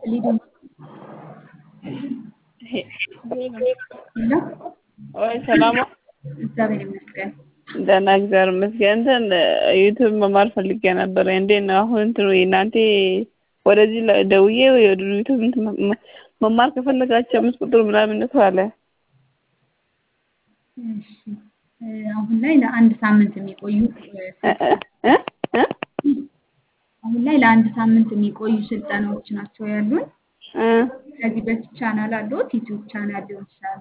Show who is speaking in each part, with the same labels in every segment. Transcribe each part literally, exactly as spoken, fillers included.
Speaker 1: ሊዱ እና
Speaker 2: ወይ ሰላም
Speaker 1: እግዚአብሔር ይመስገን።
Speaker 2: ደህና እግዚአብሔር ይመስገን። እንትን ዩቲዩብ መማር ፈልጌ ነበር። እንዴት ነው አሁን እንትኑ እናንተ ወደዚህ ደውዬ ወደ ዩቲዩብ መማር ከፈለጋችሁ አምስት ቁጥር ምናምን ነው አለ።
Speaker 1: እሺ አሁን ላይ ለአንድ ሳምንት የሚቆዩ አሁን ላይ ለአንድ ሳምንት የሚቆዩ ስልጠናዎች ናቸው ያሉን። ከዚህ በፊት ቻናል አለዎት? ዩቲዩብ ቻናል ሊሆን ይችላል።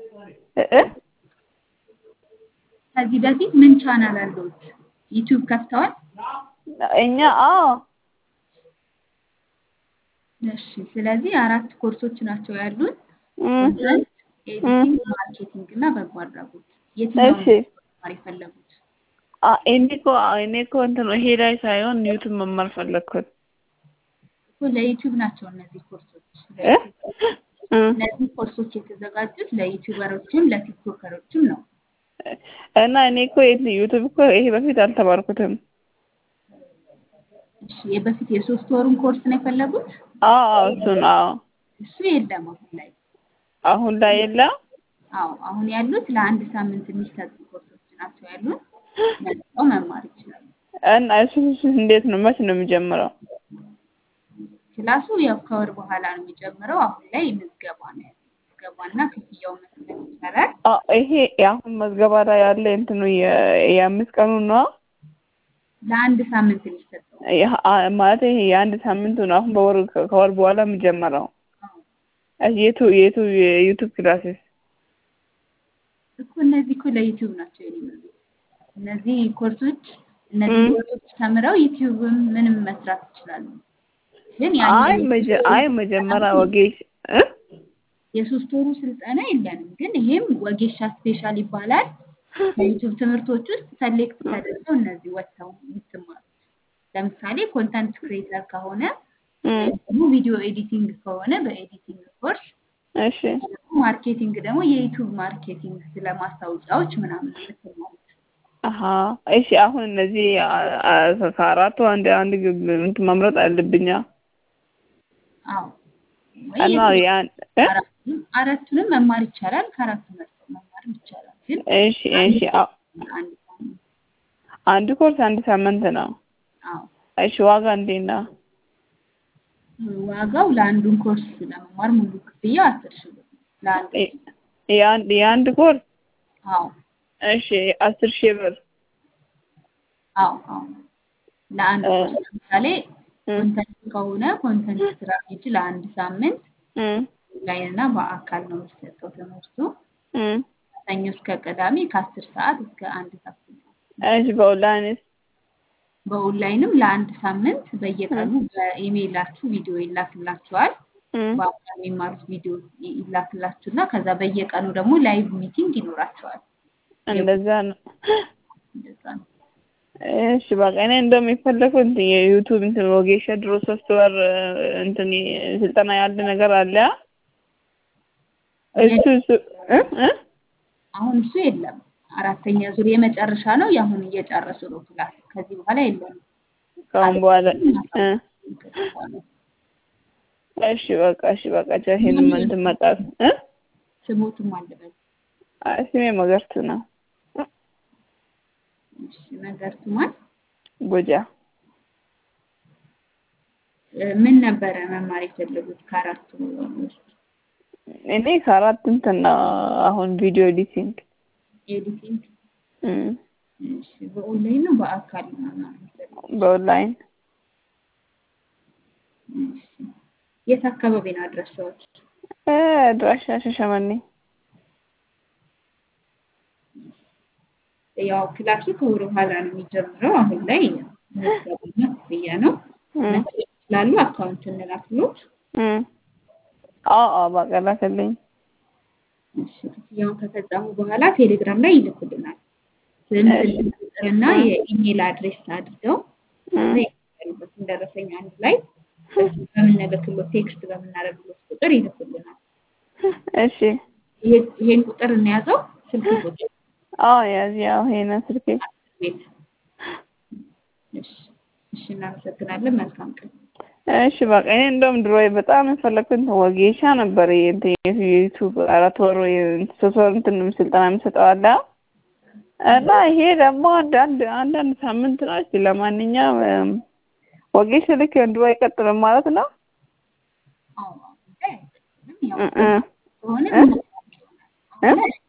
Speaker 1: ከዚህ በፊት ምን ቻናል አለዎት? ዩቲዩብ ከፍተዋል?
Speaker 2: እኛ አዎ።
Speaker 1: እሺ ስለዚህ አራት ኮርሶች ናቸው ያሉን። ኮንተንት ኤዲቲንግ፣ ማርኬቲንግ እና በጎ አድራጎት። የትኛውን መማር የፈለጉት?
Speaker 2: እኔ እኮ እኔ እኮ እንትን ይሄ ላይ ሳይሆን ዩቲዩብ መማር ፈለግኩት።
Speaker 1: ለዩቲዩብ ናቸው እነዚህ ኮርሶች። እነዚህ ኮርሶች የተዘጋጁት ለዩቲዩበሮችም ለቲክቶከሮችም ነው።
Speaker 2: እና እኔ እኮ ዩቲዩብ እኮ ይሄ በፊት አልተማርኩትም።
Speaker 1: እሺ የበፊት የሶስት ወሩን ኮርስ ነው የፈለጉት?
Speaker 2: አዎ እሱ ነው።
Speaker 1: እሱ የለም አሁን ላይ።
Speaker 2: አሁን ላይ የለም?
Speaker 1: አዎ አሁን ያሉት ለአንድ ሳምንት የሚሰጡ ኮርሶች ናቸው ያሉት። መጥተው መማር ይችላሉ።
Speaker 2: እና እሱ እንዴት ነው መቼ ነው የሚጀምረው?
Speaker 1: ክላሱ ያው ከወር በኋላ ነው የሚጀምረው። አሁን ላይ ምዝገባ ነው ያለው። ምዝገባና ክፍያው መስጠት ይቻላል።
Speaker 2: አዎ ይሄ አሁን መዝገባ ላይ ያለ እንትኑ የአምስት ቀኑ ነው።
Speaker 1: ለአንድ ሳምንት የሚሰጠው
Speaker 2: ማለት ይሄ የአንድ ሳምንቱ ነው። አሁን በወር ከወር በኋላ የሚጀምረው። የቱ የቱ የዩቲዩብ ክላስስ
Speaker 1: እኮ እነዚህ እኮ ለዩቲዩብ ናቸው የሚመጡት። እነዚህ ኮርሶች እነዚህ ኮርሶች ተምረው ዩቲዩብም ምንም መስራት ይችላሉ። ግን
Speaker 2: አይ አይ መጀመሪያ ወጌሽ
Speaker 1: የሶስት ወሩ ስልጠና የለንም። ግን ይሄም ወጌሻ ስፔሻል ይባላል። በዩቲዩብ ትምህርቶች ውስጥ ሰሌክት ተደርገው እነዚህ ወጥተው የምትማሩት። ለምሳሌ ኮንተንት ክሬተር ከሆነ ቪዲዮ ኤዲቲንግ ከሆነ በኤዲቲንግ ኮርስ፣
Speaker 2: እሺ
Speaker 1: ማርኬቲንግ ደግሞ የዩቲዩብ ማርኬቲንግ ስለማስታወቂያዎች ምናምን የምትማሩት።
Speaker 2: አሃ እሺ አሁን እነዚህ ከአራቱ አንድ አንድ እንትን መምረጥ አለብኛ?
Speaker 1: አዎ
Speaker 2: እና ያን
Speaker 1: አራቱንም መማር ይቻላል። ከአራቱ መርጠው መማር ይቻላል። ግን
Speaker 2: እሺ እሺ አንድ ኮርስ አንድ ሳምንት ነው።
Speaker 1: አዎ
Speaker 2: እሺ ዋጋ እንዴት ነው?
Speaker 1: ዋጋው ለአንዱን ኮርስ ለመማር ሙሉ ክፍያው አስር ሺህ ብር ለአንዱ
Speaker 2: የአንድ የአንድ ኮርስ?
Speaker 1: አዎ
Speaker 2: እሺ አስር ሺህ ብር።
Speaker 1: አዎ አዎ ለአንድ ኮርስ ለምሳሌ ኮንተንት ከሆነ ኮንተንት ስትራቴጂ ለአንድ ሳምንት ኦንላይን እና በአካል ነው የሚሰጠው ትምህርቱ። ከሰኞ እስከ ቅዳሜ ከአስር ሰዓት እስከ አንድ ተኩል።
Speaker 2: እሺ በኦንላይንስ?
Speaker 1: በኦንላይንም ለአንድ ሳምንት በየቀኑ በኢሜይላችሁ ቪዲዮ ይላክላችኋል። በአካል የሚማሩት ቪዲዮ ይላክላችሁና ከዛ በየቀኑ ደግሞ ላይቭ ሚቲንግ ይኖራችኋል።
Speaker 2: እንደዛ ነው።
Speaker 1: እንደዛ ነው።
Speaker 2: እሺ በቃ እኔ እንደውም የፈለኩት እንትን የዩቲዩብ እንትን ወጌሻ ድሮ ሶስት ወር እንትን ስልጠና ያለ ነገር አለ። እሱ እሱ
Speaker 1: አሁን እሱ የለም። አራተኛ ዙር የመጨረሻ ነው። ያሁን እየጨረሱ ነው ክላስ። ከዚህ በኋላ የለም።
Speaker 2: ካሁን በኋላ እሺ በቃ እሺ በቃ ቻሄን እንትን መጣት እ
Speaker 1: ስሙትም አለበት።
Speaker 2: አይ ስሜ መገርቱ ነው።
Speaker 1: እሺ መገርቱ ማን?
Speaker 2: ጎጃ።
Speaker 1: ምን ነበረ መማር የፈለጉት ከአራቱ ውስጥ?
Speaker 2: እኔ ከአራት እንትን አሁን ቪዲዮ ኤዲቲንግ
Speaker 1: ኤዲቲንግ እሺ በኦንላይን ነው በአካል ነው?
Speaker 2: በኦንላይን።
Speaker 1: እሺ የት አካባቢ ነው አድራሻዎች?
Speaker 2: እ አድራሻ ሻሸመኔ።
Speaker 1: ያው ክላሱ ከወር በኋላ ነው የሚጀምረው። አሁን ላይ ምዝገባና ክፍያ ነው። መጠየቅ ይችላሉ። አካውንት እንላክሎት።
Speaker 2: አዎ አዎ በቃ ላክልኝ። እሺ
Speaker 1: ክፍያውን ከፈጸሙ በኋላ ቴሌግራም ላይ ይልኩልናል። ስም፣ ስልክ ቁጥርና የኢሜል አድሬስ አድርገው ያሉበትን ደረሰኝ አንድ ላይ በምንልክሎት ቴክስት በምናደርግሎት ቁጥር ይልኩልናል።
Speaker 2: እሺ
Speaker 1: ይሄን ቁጥር እንያዘው ስልክ ቁጥር?
Speaker 2: አዎ ያዝ ያው ይሄን ስልኬ።
Speaker 1: እሺ እሺ እናመሰግናለን። መልካም ቀን።
Speaker 2: እሺ በቃ እኔ እንደውም ድሮ በጣም የፈለኩት ወጌሻ ነበር የዩቲዩብ አራት ወር ሶስት ወር እንትን ስልጠና የምሰጠው አለ እና ይሄ ደግሞ አንዳንድ አንዳንድ ሳምንት ነው። እሺ ለማንኛውም ወጌሻ ልክ እንድሮ አይቀጥልም ማለት ነው?
Speaker 1: አዎ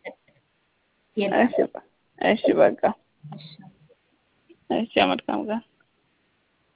Speaker 2: እሺ እሺ በቃ እሺ መልካም ጋር